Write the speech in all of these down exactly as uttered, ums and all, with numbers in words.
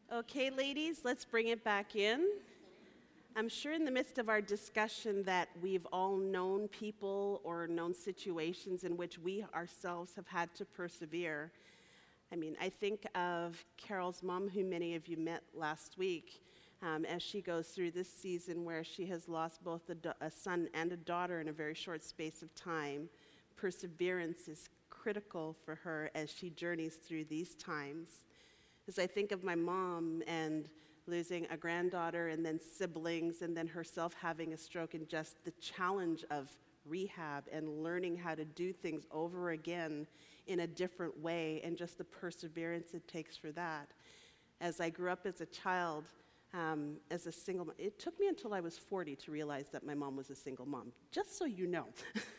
Okay, ladies, let's bring it back in. I'm sure in the midst of our discussion that we've all known people or known situations in which we ourselves have had to persevere. I mean, I think of Carol's mom, who many of you met last week, um, as she goes through this season where she has lost both a, do- a son and a daughter in a very short space of time. Perseverance is critical for her as she journeys through these times. As I think of my mom and losing a granddaughter and then siblings and then herself having a stroke and just the challenge of rehab and learning how to do things over again in a different way and just the perseverance it takes for that. As I grew up as a child, um, as a single mom, it took me until I was forty to realize that my mom was a single mom, just so you know.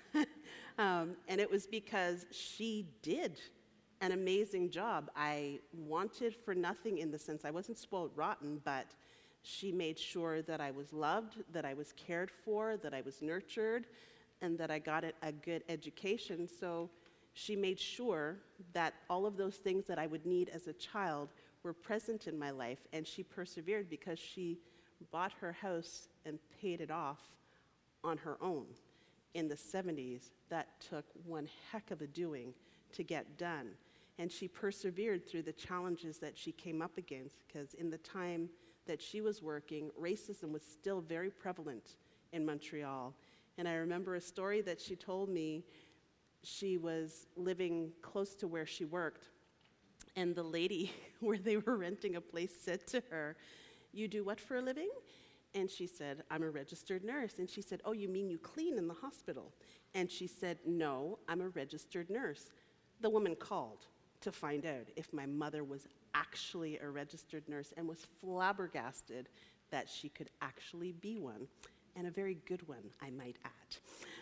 um, and it was because she did an amazing job. I wanted for nothing in the sense I wasn't spoiled rotten, but she made sure that I was loved, that I was cared for, that I was nurtured, and that I got a good education. So she made sure that all of those things that I would need as a child were present in my life, and she persevered because she bought her house and paid it off on her own in the seventies. That took one heck of a doing to get done. And she persevered through the challenges that she came up against, because in the time that she was working, racism was still very prevalent in Montreal. And I remember a story that she told me. She was living close to where she worked, and the lady where they were renting a place said to her, "You do what for a living?" And she said, "I'm a registered nurse." And she said, "Oh, you mean you clean in the hospital?" And she said, "No, I'm a registered nurse." The woman called to find out if my mother was actually a registered nurse and was flabbergasted that she could actually be one, and a very good one, I might add.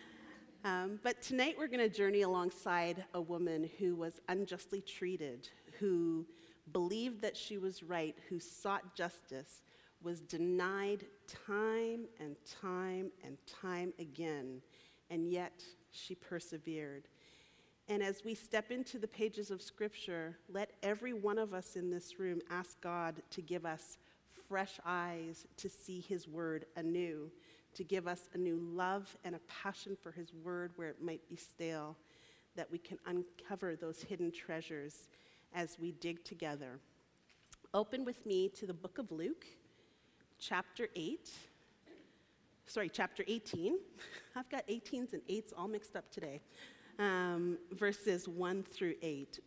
Um, but tonight we're going to journey alongside a woman who was unjustly treated, who believed that she was right, who sought justice, was denied time and time and time again, and yet she persevered. And as we step into the pages of Scripture, let every one of us in this room ask God to give us fresh eyes to see His Word anew, to give us a new love and a passion for His Word where it might be stale, that we can uncover those hidden treasures as we dig together. Open with me to the book of Luke, chapter eight. Sorry, chapter eighteen. I've got eighteens and eights all mixed up today. Um, verses one through eight.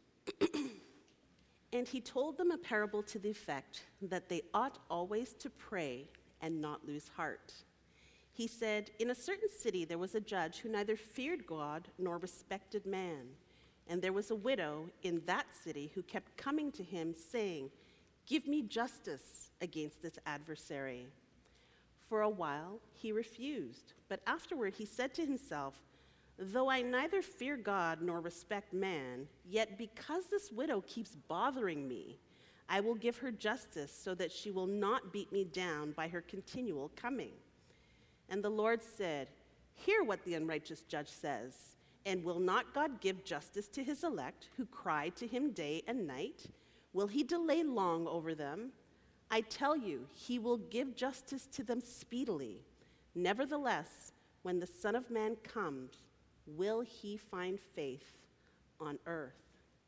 And he told them a parable to the effect that they ought always to pray and not lose heart. He said, "In a certain city there was a judge who neither feared God nor respected man. And there was a widow in that city who kept coming to him, saying, 'Give me justice against this adversary.' For a while he refused, but afterward he said to himself, 'Though I neither fear God nor respect man, yet because this widow keeps bothering me, I will give her justice so that she will not beat me down by her continual coming.' And the Lord said, 'Hear what the unrighteous judge says. And will not God give justice to his elect, who cry to him day and night? Will he delay long over them? I tell you, he will give justice to them speedily. Nevertheless, when the Son of Man comes, will he find faith on earth?'"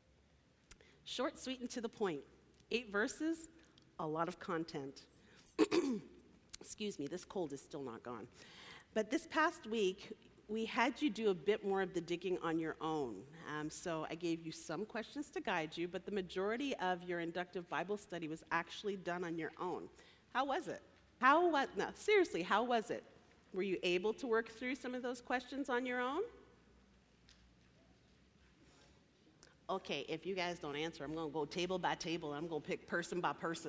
Short, sweet, and to the point. Eight verses, a lot of content. Excuse me, this cold is still not gone. But this past week, we had you do a bit more of the digging on your own. Um, so I gave you some questions to guide you, but the majority of your inductive Bible study was actually done on your own. How was it? How was, no, seriously, how was it? Were you able to work through some of those questions on your own? Okay, if you guys don't answer, I'm going to go table by table. I'm going to pick person by person.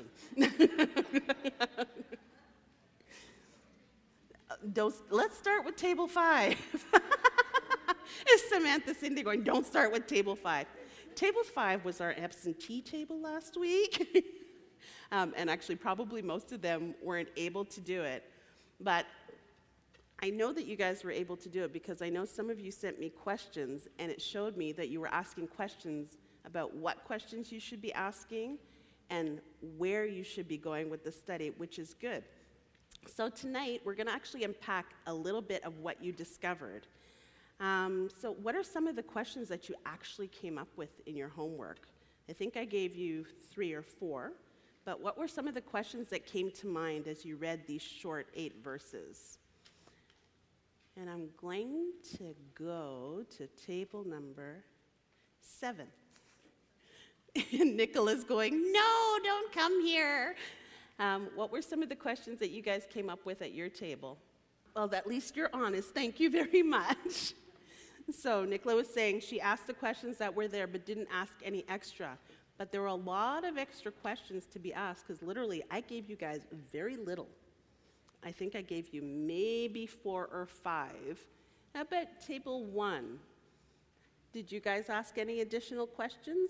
Don't, let's start with table five. Is Samantha Cindy going, don't start with table five? Table five was our absentee table last week. um, and actually, probably most of them weren't able to do it. But I know that you guys were able to do it because I know some of you sent me questions, and it showed me that you were asking questions about what questions you should be asking and where you should be going with the study, which is good. So tonight, we're going to actually unpack a little bit of what you discovered. Um, so what are some of the questions that you actually came up with in your homework? I think I gave you three or four, but what were some of the questions that came to mind as you read these short eight verses? And I'm going to go to table number seven. And Nicola's going, no, don't come here. Um, what were some of the questions that you guys came up with at your table? Well, at least you're honest. Thank you very much. So Nicola was saying she asked the questions that were there but didn't ask any extra. But there were a lot of extra questions to be asked because literally I gave you guys very little. I think I gave you maybe four or five. How about table one? Did you guys ask any additional questions?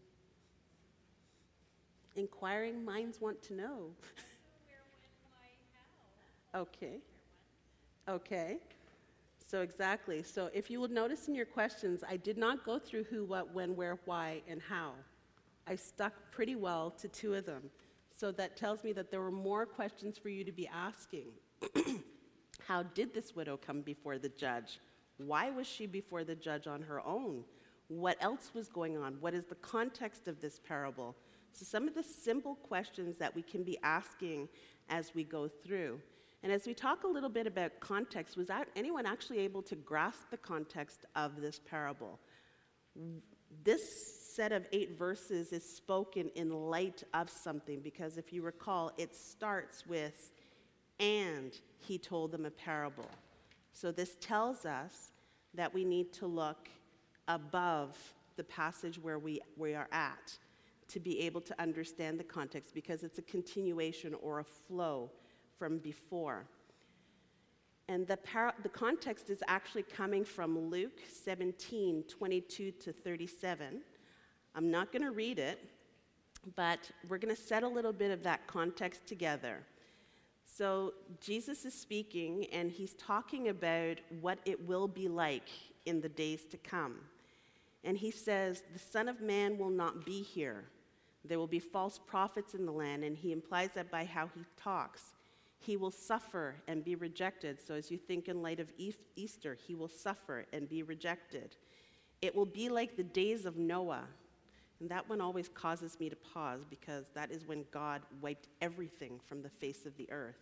Inquiring minds want to know. Where, when, why, how? Okay. Okay. So exactly. So if you will notice in your questions, I did not go through who, what, when, where, why, and how. I stuck pretty well to two of them. So that tells me that there were more questions for you to be asking. How did this widow come before the judge? Why was she before the judge on her own? What else was going on? What is the context of this parable? So some of the simple questions that we can be asking as we go through. And as we talk a little bit about context, was anyone actually able to grasp the context of this parable? This set of eight verses is spoken in light of something, because if you recall, it starts with, and he told them a parable. So this tells us that we need to look above the passage where we, we are at to be able to understand the context, because it's a continuation or a flow from before. And the, par- the context is actually coming from Luke seventeen, twenty-two to thirty-seven. I'm not going to read it, but we're going to set a little bit of that context together. So Jesus is speaking, and he's talking about what it will be like in the days to come. And he says, the Son of Man will not be here. There will be false prophets in the land, and he implies that by how he talks. He will suffer and be rejected. So as you think in light of Easter, he will suffer and be rejected. It will be like the days of Noah. And that one always causes me to pause, because that is when God wiped everything from the face of the earth.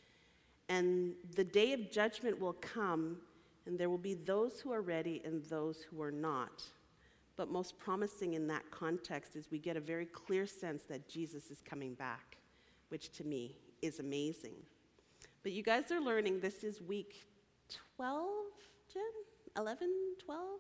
And the day of judgment will come, and there will be those who are ready and those who are not. But most promising in that context is we get a very clear sense that Jesus is coming back, which to me is amazing. But you guys are learning this is week twelve, Jen? eleven, twelve?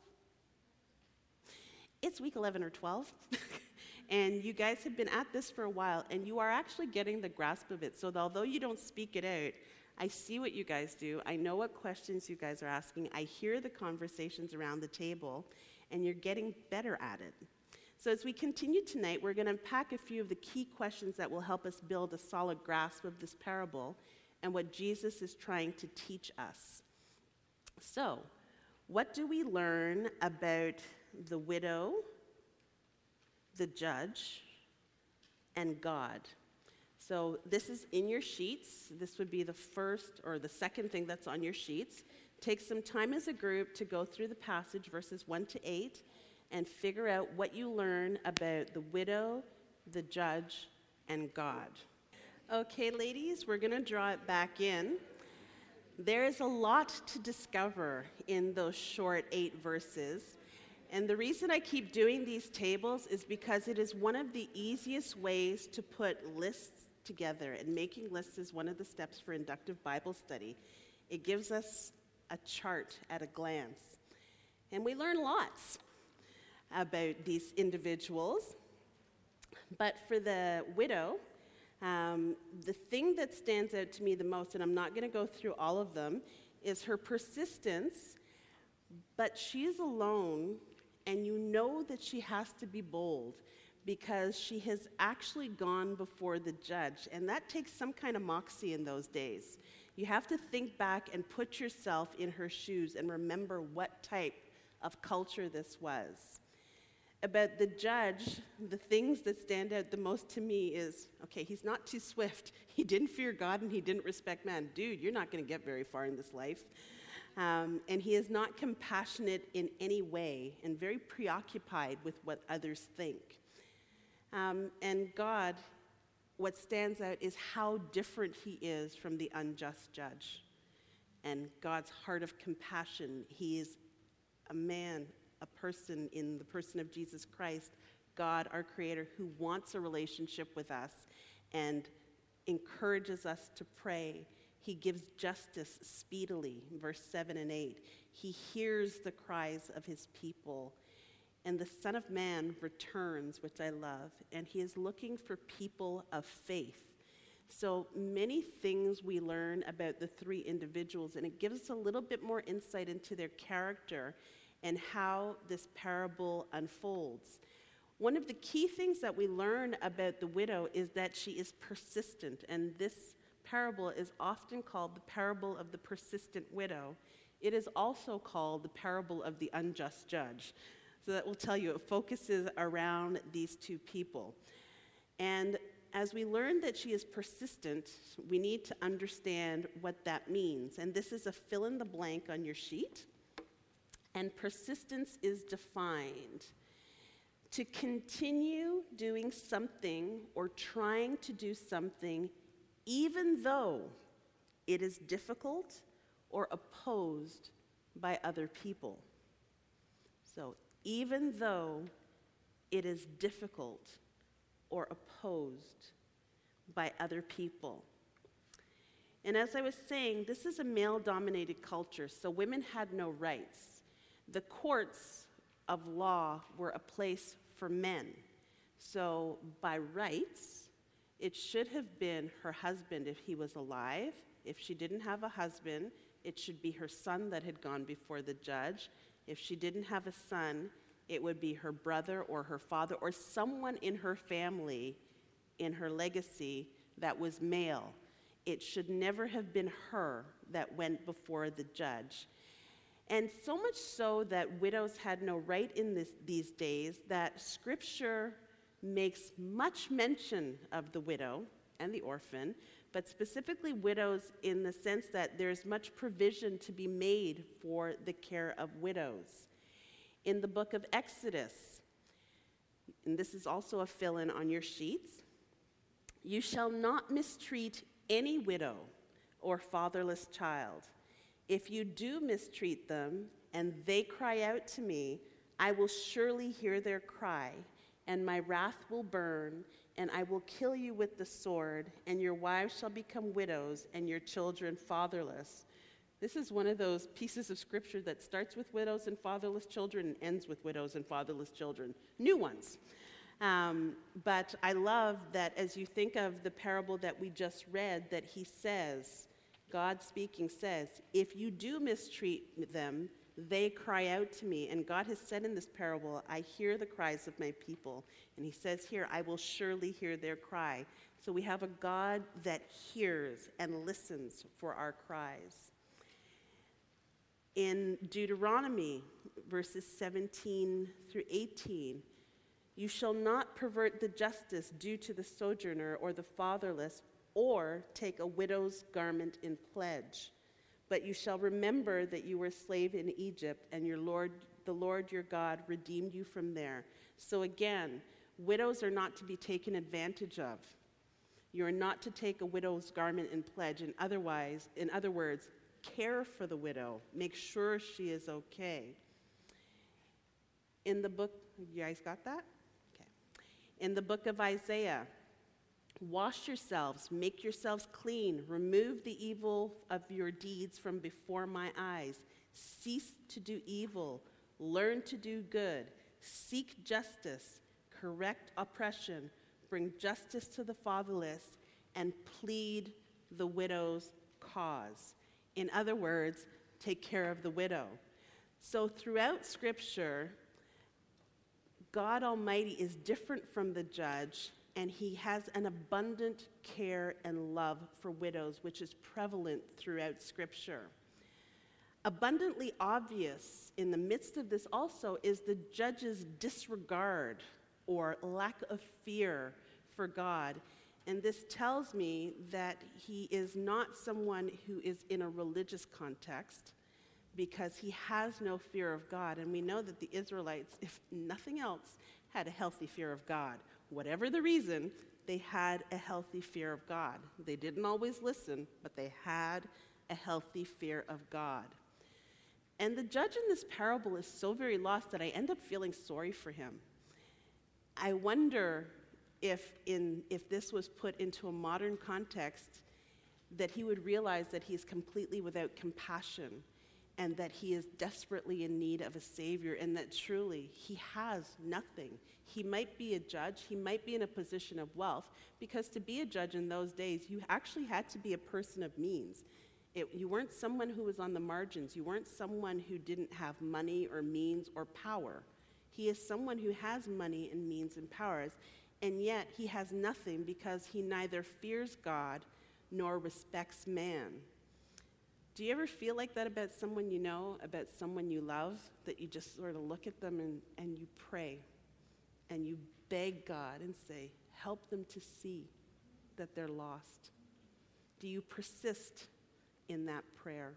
It's week eleven or twelve. And you guys have been at this for a while, and you are actually getting the grasp of it. So although you don't speak it out, I see what you guys do. I know what questions you guys are asking. I hear the conversations around the table, and you're getting better at it. So as we continue tonight, we're going to unpack a few of the key questions that will help us build a solid grasp of this parable and what Jesus is trying to teach us. So, what do we learn about the widow, the judge, and God? So this is in your sheets. This would be the first or the second thing that's on your sheets. Take some time as a group to go through the passage, verses one to eight, and figure out what you learn about the widow, the judge, and God. Okay, ladies, we're going to draw it back in. There is a lot to discover in those short eight verses. And the reason I keep doing these tables is because it is one of the easiest ways to put lists together. And making lists is one of the steps for inductive Bible study. It gives us a chart at a glance. And we learn lots about these individuals. But for the widow, um, the thing that stands out to me the most, and I'm not going to go through all of them, is her persistence. But she's alone, and you know that she has to be bold because she has actually gone before the judge. And that takes some kind of moxie in those days. You have to think back and put yourself in her shoes and remember what type of culture this was. about the judge, the things that stand out the most to me is, okay, he's not too swift. He didn't fear God and he didn't respect man. Dude, you're not going to get very far in this life. Um, and he is not compassionate in any way and very preoccupied with what others think. Um, and God, what stands out is how different he is from the unjust judge. And God's heart of compassion, he is a man, a person in the person of Jesus Christ, God, our Creator, who wants a relationship with us and encourages us to pray. He gives justice speedily, verse seven and eight. He hears the cries of his people. And the Son of Man returns, which I love, and he is looking for people of faith. So many things we learn about the three individuals, and it gives us a little bit more insight into their character and how this parable unfolds. One of the key things that we learn about the widow is that she is persistent, and this parable is often called the parable of the persistent widow. It is also called the parable of the unjust judge. So that will tell you it focuses around these two people. And as we learn that she is persistent, we need to understand what that means. And this is a fill in the blank on your sheet. And persistence is defined to continue doing something or trying to do something even though it is difficult or opposed by other people. So even though it is difficult or opposed by other people. And as I was saying, this is a male-dominated culture, so women had no rights. The courts of law were a place for men. So by rights, it should have been her husband if he was alive. If she didn't have a husband, it should be her son that had gone before the judge. If she didn't have a son, it would be her brother or her father or someone in her family, in her legacy, that was male. It should never have been her that went before the judge. And so much so that widows had no right in this, these days that Scripture makes much mention of the widow and the orphan, but specifically widows in the sense that there's much provision to be made for the care of widows. In the book of Exodus, and this is also a fill-in on your sheets, you shall not mistreat any widow or fatherless child. If you do mistreat them and they cry out to me, I will surely hear their cry, and my wrath will burn, and I will kill you with the sword, and your wives shall become widows, and your children fatherless. This is one of those pieces of Scripture that starts with widows and fatherless children and ends with widows and fatherless children, new ones. Um, but I love that as you think of the parable that we just read, that he says, God speaking says, if you do mistreat them, they cry out to me. And God has said in this parable, I hear the cries of my people. And he says here, I will surely hear their cry. So we have a God that hears and listens for our cries. In Deuteronomy, verses seventeen through eighteen, you shall not pervert the justice due to the sojourner or the fatherless, or take a widow's garment in pledge. But you shall remember that you were a slave in Egypt, and your Lord, the Lord your God redeemed you from there. So again, widows are not to be taken advantage of. You are not to take a widow's garment in pledge, and otherwise, in other words, care for the widow. Make sure she is okay. In the book, you guys got that? Okay. In the book of Isaiah, wash yourselves, make yourselves clean, remove the evil of your deeds from before my eyes. Cease to do evil, learn to do good, seek justice, correct oppression, bring justice to the fatherless, and plead the widow's cause. In other words, take care of the widow. So throughout Scripture, God Almighty is different from the judge, and he has an abundant care and love for widows, which is prevalent throughout Scripture. Abundantly obvious in the midst of this also is the judge's disregard or lack of fear for God. And this tells me that he is not someone who is in a religious context, because he has no fear of God. And we know that the Israelites, if nothing else, had a healthy fear of God. Whatever the reason, they had a healthy fear of God. They didn't always listen, but they had a healthy fear of God. And the judge in this parable is so very lost that I end up feeling sorry for him. I wonder if, in, if this was put into a modern context, that he would realize that he's completely without compassion, and that he is desperately in need of a savior, and that truly he has nothing. He might be a judge, he might be in a position of wealth, because to be a judge in those days, you actually had to be a person of means. It, you weren't someone who was on the margins. You weren't someone who didn't have money or means or power. He is someone who has money and means and powers, and yet he has nothing because he neither fears God nor respects man. Do you ever feel like that about someone you know, about someone you love, that you just sort of look at them and, and you pray and you beg God and say, help them to see that they're lost? Do you persist in that prayer?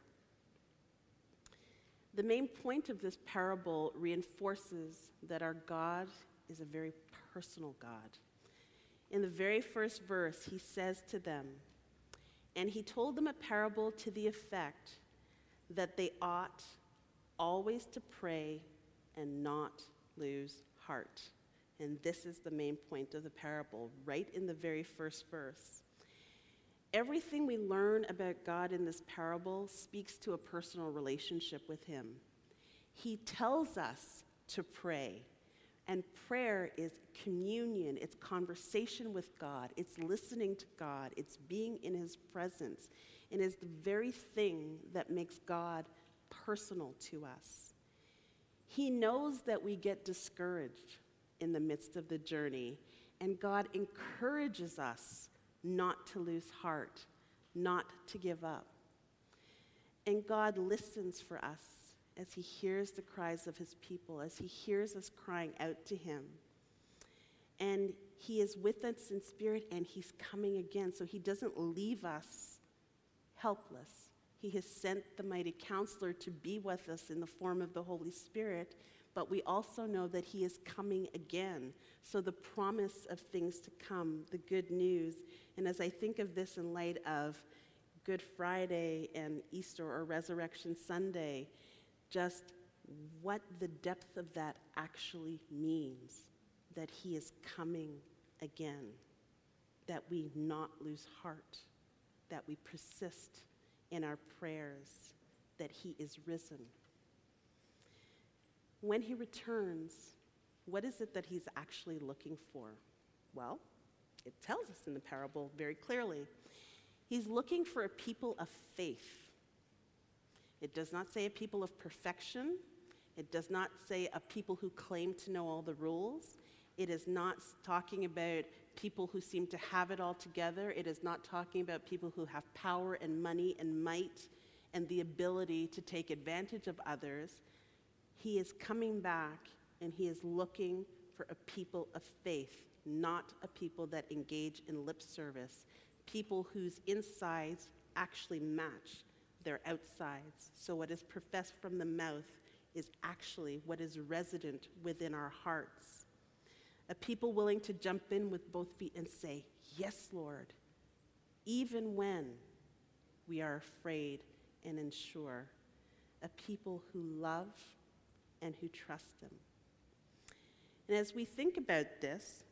The main point of this parable reinforces that our God is a very personal God. In the very first verse, he says to them, and he told them a parable to the effect that they ought always to pray and not lose heart. And this is the main point of the parable, right in the very first verse. Everything we learn about God in this parable speaks to a personal relationship with him. He tells us to pray. And prayer is communion, it's conversation with God, it's listening to God, it's being in his presence, and is the very thing that makes God personal to us. He knows that we get discouraged in the midst of the journey, and God encourages us not to lose heart, not to give up. And God listens for us as he hears the cries of his people, as he hears us crying out to him. And he is with us in spirit, and he's coming again. So he doesn't leave us helpless. He has sent the mighty counselor to be with us in the form of the Holy Spirit, but we also know that he is coming again. So the promise of things to come, the good news. And as I think of this in light of Good Friday and Easter or Resurrection Sunday, just what the depth of that actually means, that he is coming again, that we not lose heart, that we persist in our prayers, that he is risen. When he returns, what is it that he's actually looking for? Well, it tells us in the parable very clearly. He's looking for a people of faith. It does not say a people of perfection. It does not say a people who claim to know all the rules. It is not talking about people who seem to have it all together. It is not talking about people who have power and money and might and the ability to take advantage of others. He is coming back, and he is looking for a people of faith, not a people that engage in lip service, people whose insides actually match their outsides. So what is professed from the mouth is actually what is resident within our hearts. A people willing to jump in with both feet and say, yes, Lord, even when we are afraid and unsure. A people who love and who trust him. And as we think about this,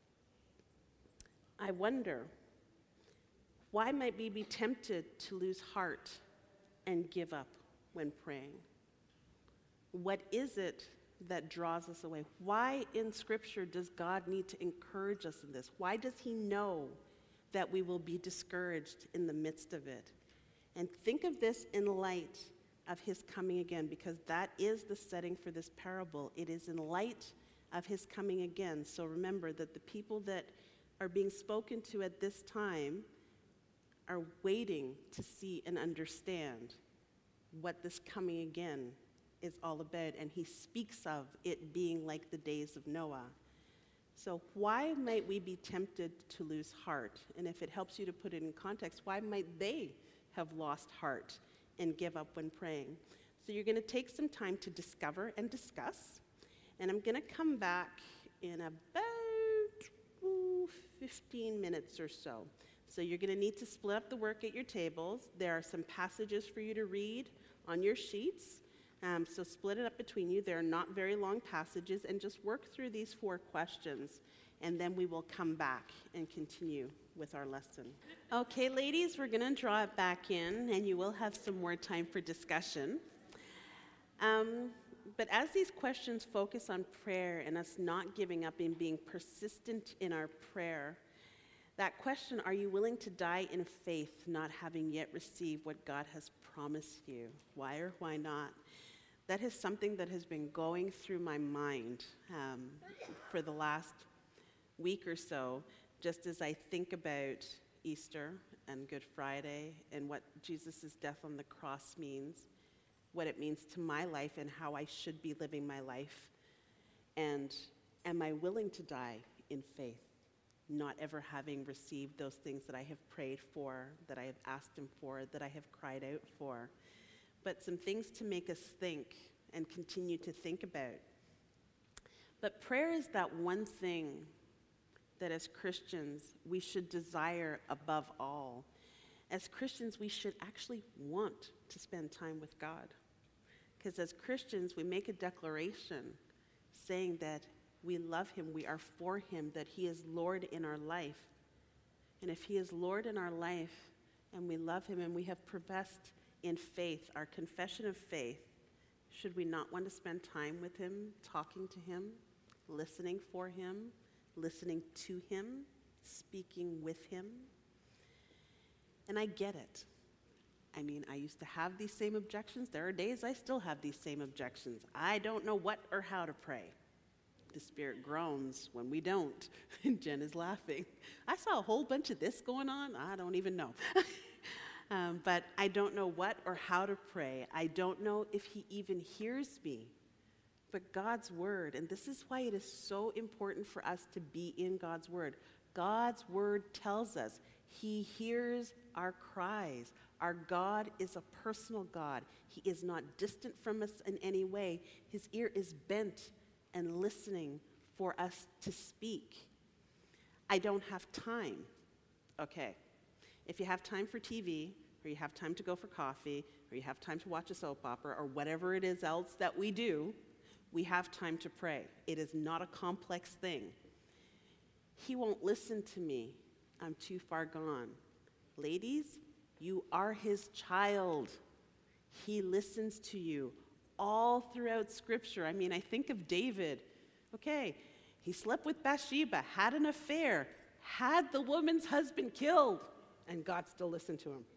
I wonder, why might we be tempted to lose heart and give up when praying? What is it that draws us away? Why in Scripture does God need to encourage us in this? Why does he know that we will be discouraged in the midst of it? And think of this in light of his coming again, because that is the setting for this parable. It is in light of his coming again. So remember that the people that are being spoken to at this time are waiting to see and understand what this coming again is all about, and he speaks of it being like the days of Noah. So why might we be tempted to lose heart? And if it helps you to put it in context, why might they have lost heart and give up when praying? So you're going to take some time to discover and discuss, and I'm going to come back in about ooh, fifteen minutes or so. So you're going to need to split up the work at your tables. There are some passages for you to read on your sheets. Um, so split it up between you. There are not very long passages, and just work through these four questions, and then we will come back and continue with our lesson. Okay, ladies, we're going to draw it back in, and you will have some more time for discussion. Um, but as these questions focus on prayer and us not giving up and being persistent in our prayer, that question, are you willing to die in faith, not having yet received what God has promised you? Why or why not? That is something that has been going through my mind um, for the last week or so, just as I think about Easter and Good Friday and what Jesus' death on the cross means, what it means to my life and how I should be living my life. And am I willing to die in faith, not ever having received those things that I have prayed for, that I have asked him for, that I have cried out for? But some things to make us think and continue to think about. But prayer is that one thing that as Christians we should desire above all. As Christians, we should actually want to spend time with God. Because as Christians, we make a declaration saying that we love him, we are for him, that he is Lord in our life. And if he is Lord in our life and we love him and we have professed in faith, our confession of faith, should we not want to spend time with him, talking to him, listening for him, listening to him, speaking with him? And I get it. I mean, I used to have these same objections. There are days I still have these same objections. I don't know what or how to pray. The Spirit groans when we don't. And Jen is laughing. I saw a whole bunch of this going on. I don't even know. Um, but I don't know what or how to pray. I don't know if he even hears me. But God's word, and this is why it is so important for us to be in God's word. God's word tells us he hears our cries. Our God is a personal God. He is not distant from us in any way. His ear is bent and listening for us to speak. I don't have time. Okay. If you have time for T V, or you have time to go for coffee, or you have time to watch a soap opera, or whatever it is else that we do, we have time to pray. It is not a complex thing. He won't listen to me. I'm too far gone. Ladies, you are his child. He listens to you all throughout Scripture. I mean, I think of David. Okay, he slept with Bathsheba, had an affair, had the woman's husband killed, and God still listened to him.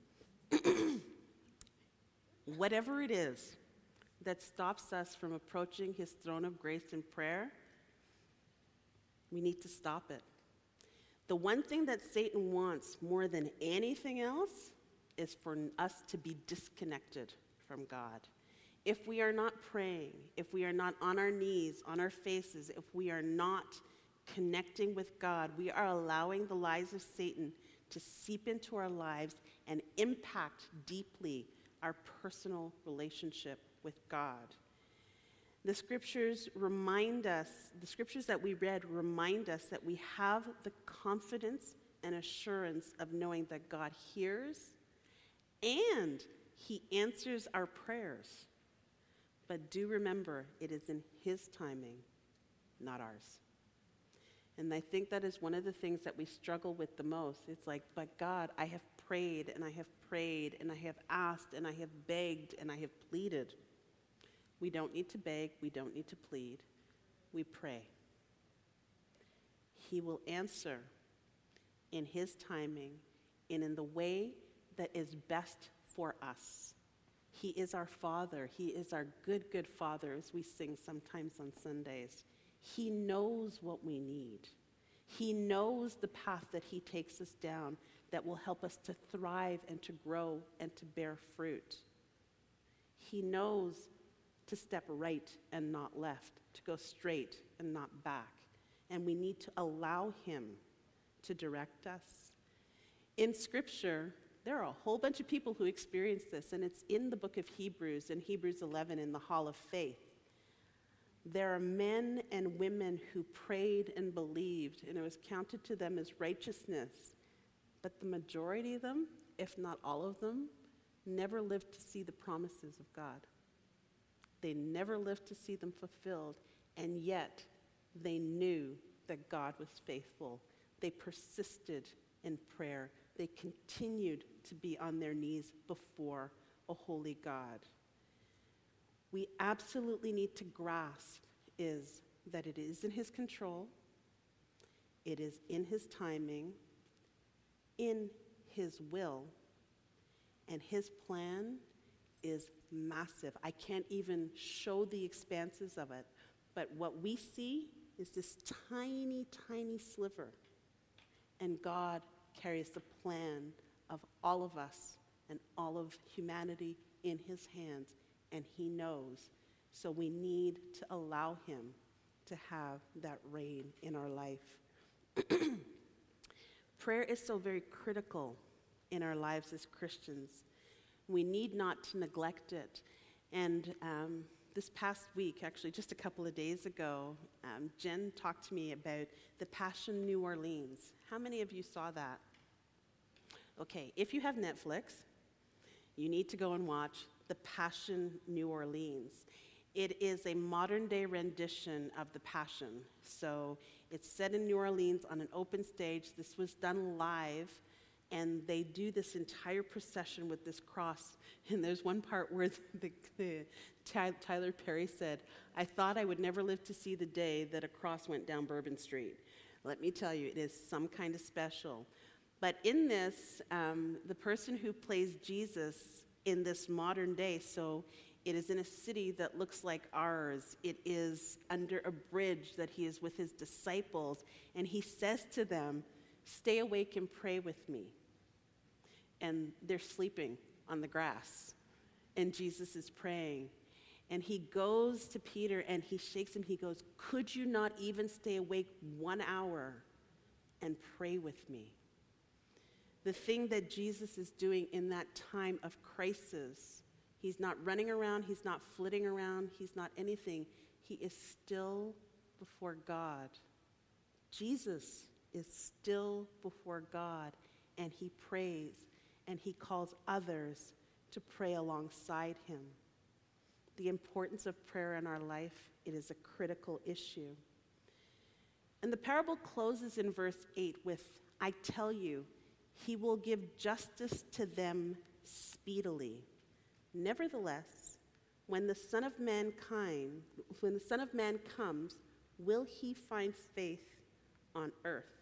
Whatever it is that stops us from approaching his throne of grace in prayer, we need to stop it. The one thing that Satan wants more than anything else is for us to be disconnected from God. If we are not praying, if we are not on our knees, on our faces, if we are not connecting with God, we are allowing the lies of Satan to seep into our lives and impact deeply our personal relationship with God. The scriptures remind us, the scriptures that we read remind us that we have the confidence and assurance of knowing that God hears and he answers our prayers. But do remember, it is in his timing, not ours. And I think that is one of the things that we struggle with the most. It's like, but God, I have prayed and I have prayed and I have asked and I have begged and I have pleaded. We don't need to beg. We don't need to plead. We pray. He will answer in his timing and in the way that is best for us. He is our Father. He is our good, good Father, as we sing sometimes on Sundays. He knows what we need. He knows the path that he takes us down that will help us to thrive and to grow and to bear fruit. He knows to step right and not left, to go straight and not back. And we need to allow him to direct us. In Scripture, there are a whole bunch of people who experience this, and it's in the book of Hebrews, in Hebrews eleven, in the Hall of Faith. There are men and women who prayed and believed, and it was counted to them as righteousness. But the majority of them, if not all of them, never lived to see the promises of God. They never lived to see them fulfilled, and yet they knew that God was faithful. They persisted in prayer. They continued to be on their knees before a holy God. We absolutely need to grasp is that it is in his control, it is in his timing, in his will, and his plan is massive. I can't even show the expanses of it, but what we see is this tiny, tiny sliver, and God carries the plan of all of us and all of humanity in his hands, and he knows. So we need to allow him to have that reign in our life. Prayer is so very critical in our lives as Christians. We need not to neglect it. And um, this past week, actually just a couple of days ago, um, Jen talked to me about the Passion New Orleans. How many of you saw that? Okay, if you have Netflix, you need to go and watch The Passion New Orleans. It is a modern-day rendition of The Passion. So it's set in New Orleans on an open stage. This was done live, and they do this entire procession with this cross. And there's one part where the, the, Tyler Perry said, "I thought I would never live to see the day that a cross went down Bourbon Street." Let me tell you, it is some kind of special. But in this, um, the person who plays Jesus in this modern day, so it is in a city that looks like ours. It is under a bridge that he is with his disciples, and he says to them, "Stay awake and pray with me." And they're sleeping on the grass, and Jesus is praying. And he goes to Peter and he shakes him. He goes, "Could you not even stay awake one hour and pray with me?" The thing that Jesus is doing in that time of crisis, he's not running around, he's not flitting around, he's not anything. He is still before God. Jesus is still before God, and he prays, and he calls others to pray alongside him. The importance of prayer in our life, it is a critical issue. And the parable closes in verse eight with, "I tell you, he will give justice to them speedily. Nevertheless, when the Son of Mankind, when the Son of Man comes, will he find faith on earth?"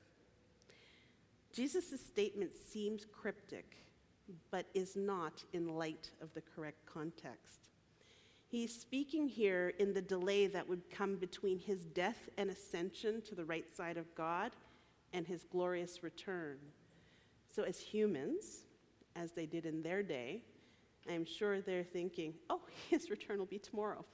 Jesus' statement seems cryptic, but is not in light of the correct context. He's speaking here in the delay that would come between his death and ascension to the right side of God and his glorious return. So as humans, as they did in their day, I'm sure they're thinking, "Oh, his return will be tomorrow."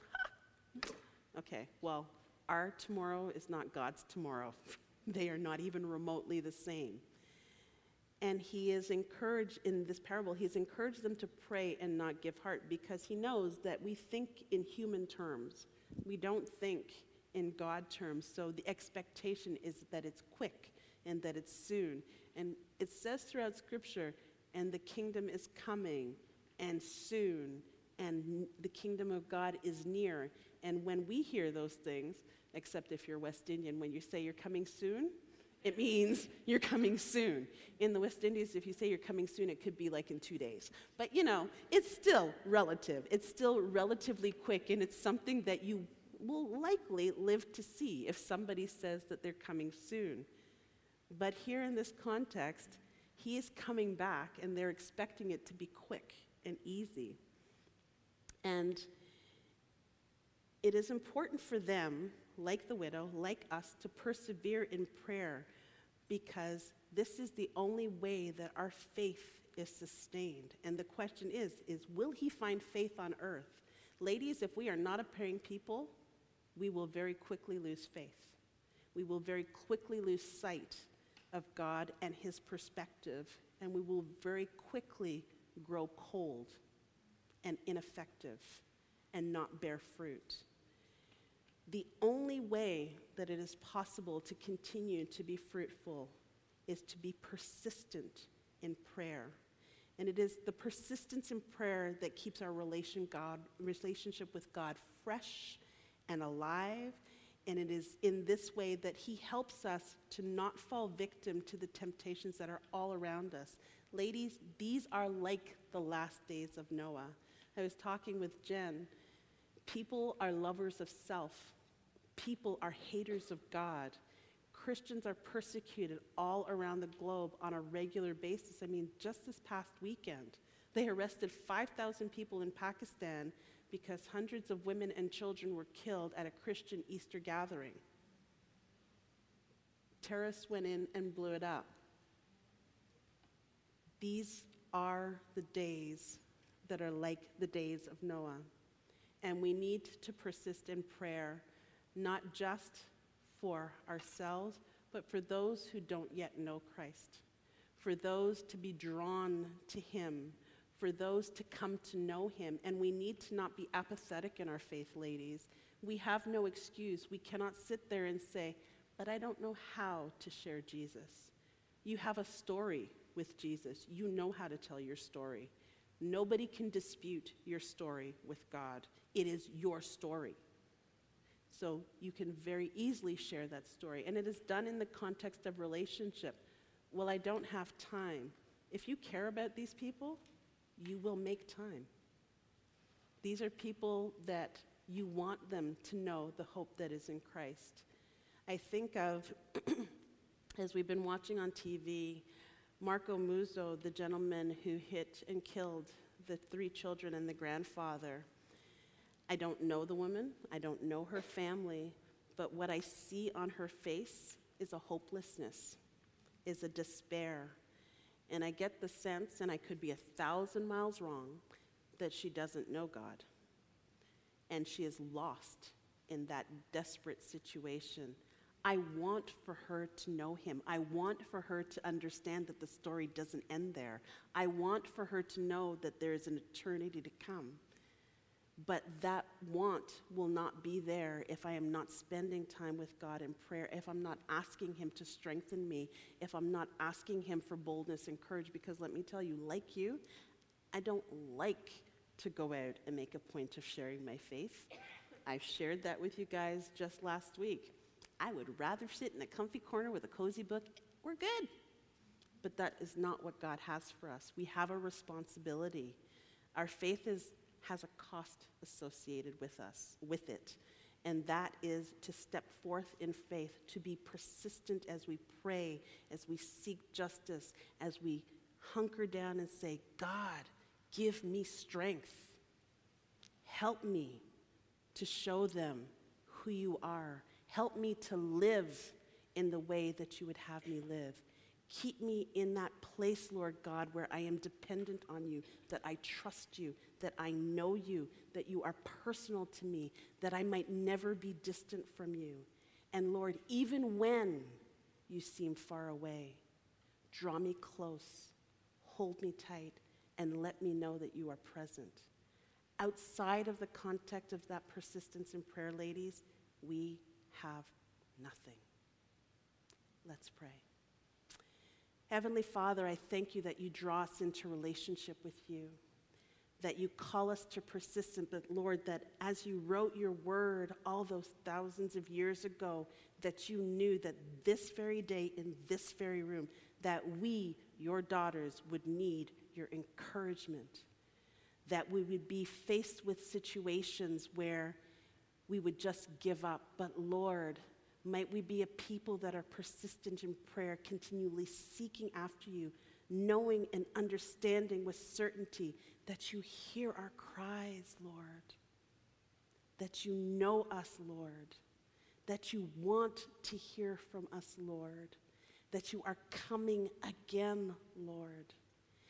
Okay, well, our tomorrow is not God's tomorrow. They are not even remotely the same. And he is encouraged in this parable, he's encouraged them to pray and not give heart, because he knows that we think in human terms. We don't think in God terms. So the expectation is that it's quick and that it's soon. And it says throughout Scripture, "And the kingdom is coming, and soon, and the kingdom of God is near." And when we hear those things, except if you're West Indian, when you say you're coming soon, it means you're coming soon. In the West Indies, if you say you're coming soon, it could be like in two days. But you know, it's still relative. It's still relatively quick, and it's something that you will likely live to see if somebody says that they're coming soon. But here in this context, he is coming back, and they're expecting it to be quick and easy. And it is important for them, like the widow, like us, to persevere in prayer, because this is the only way that our faith is sustained. And the question is, is will he find faith on earth? Ladies, if we are not a praying people, we will very quickly lose faith. We will very quickly lose sight of God and his perspective, and we will very quickly grow cold and ineffective and not bear fruit. The only way that it is possible to continue to be fruitful is to be persistent in prayer. And it is the persistence in prayer that keeps our relation God, relationship with God fresh and alive. And it is in this way that he helps us to not fall victim to the temptations that are all around us. Ladies, these are like the last days of Noah. I was talking with Jen. People are lovers of self. People are haters of God. Christians are persecuted all around the globe on a regular basis. I mean, just this past weekend, they arrested five thousand people in Pakistan because hundreds of women and children were killed at a Christian Easter gathering. Terrorists went in and blew it up. These are the days that are like the days of Noah. And we need to persist in prayer, not just for ourselves, but for those who don't yet know Christ, for those to be drawn to him, for those to come to know him. And we need to not be apathetic in our faith, ladies. We have no excuse. We cannot sit there and say, but I don't know how to share Jesus. You have a story with Jesus. You know how to tell your story. Nobody can dispute your story with God. It is your story. So you can very easily share that story. And it is done in the context of relationship. Well, I don't have time. If you care about these people, you will make time. These are people that you want them to know the hope that is in Christ. I think of, as we've been watching on T V, Marco Muzo, the gentleman who hit and killed the three children and the grandfather. I don't know the woman, I don't know her family, but what I see on her face is a hopelessness, is a despair. And I get the sense, and I could be a thousand miles wrong, that she doesn't know God. And she is lost in that desperate situation. I want for her to know him. I want for her to understand that the story doesn't end there. I want for her to know that there is an eternity to come. But that want will not be there if I am not spending time with God in prayer, if I'm not asking him to strengthen me, if I'm not asking him for boldness and courage. Because let me tell you, like you, I don't like to go out and make a point of sharing my faith. I've shared that with you guys just last week. I would rather sit in a comfy corner with a cozy book. We're good. But that is not what God has for us. We have a responsibility. Our faith is has a cost associated with us, with it. And that is to step forth in faith, to be persistent as we pray, as we seek justice, as we hunker down and say, God, give me strength. Help me to show them who you are. Help me to live in the way that you would have me live. Keep me in that place, Lord God, where I am dependent on you, that I trust you, that I know you, that you are personal to me, that I might never be distant from you. And Lord, even when you seem far away, draw me close, hold me tight, and let me know that you are present. Outside of the context of that persistence in prayer, ladies, we have nothing. Let's pray. Heavenly Father, I thank you that you draw us into relationship with you, that you call us to persistence, but Lord, that as you wrote your word all those thousands of years ago, that you knew that this very day in this very room, that we, your daughters, would need your encouragement, that we would be faced with situations where we would just give up. But Lord, might we be a people that are persistent in prayer, continually seeking after you, knowing and understanding with certainty that you hear our cries, Lord, that you know us, Lord, that you want to hear from us, Lord, that you are coming again, Lord.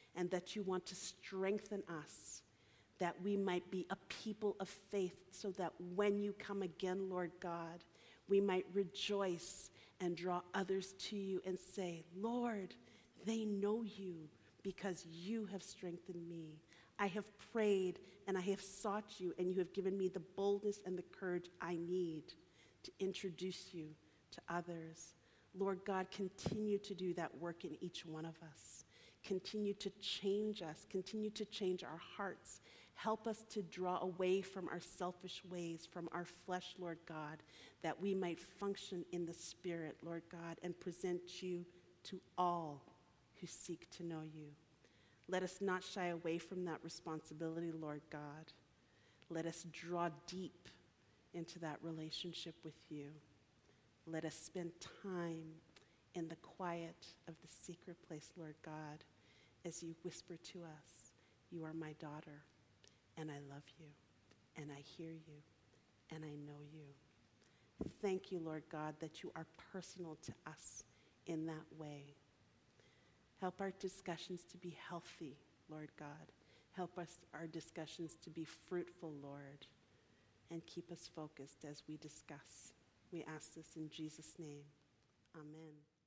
and that you want to strengthen us, that we might be a people of faith, so that when you come again, Lord God, we might rejoice and draw others to you and say, Lord, they know you because you have strengthened me. I have prayed and I have sought you, and you have given me the boldness and the courage I need to introduce you to others. Lord God, continue to do that work in each one of us. Continue to change us. Continue to change our hearts. Help us to draw away from our selfish ways, from our flesh, Lord God, that we might function in the Spirit, Lord God, and present you to all who seek to know you. Let us not shy away from that responsibility, Lord God. Let us draw deep into that relationship with you. Let us spend time in the quiet of the secret place, Lord God, as you whisper to us, you are my daughter, and I love you, and I hear you, and I know you. Thank you, Lord God, that you are personal to us in that way. Help our discussions to be healthy, Lord God. Help us, our discussions to be fruitful, Lord, and keep us focused as we discuss. We ask this in Jesus' name. Amen.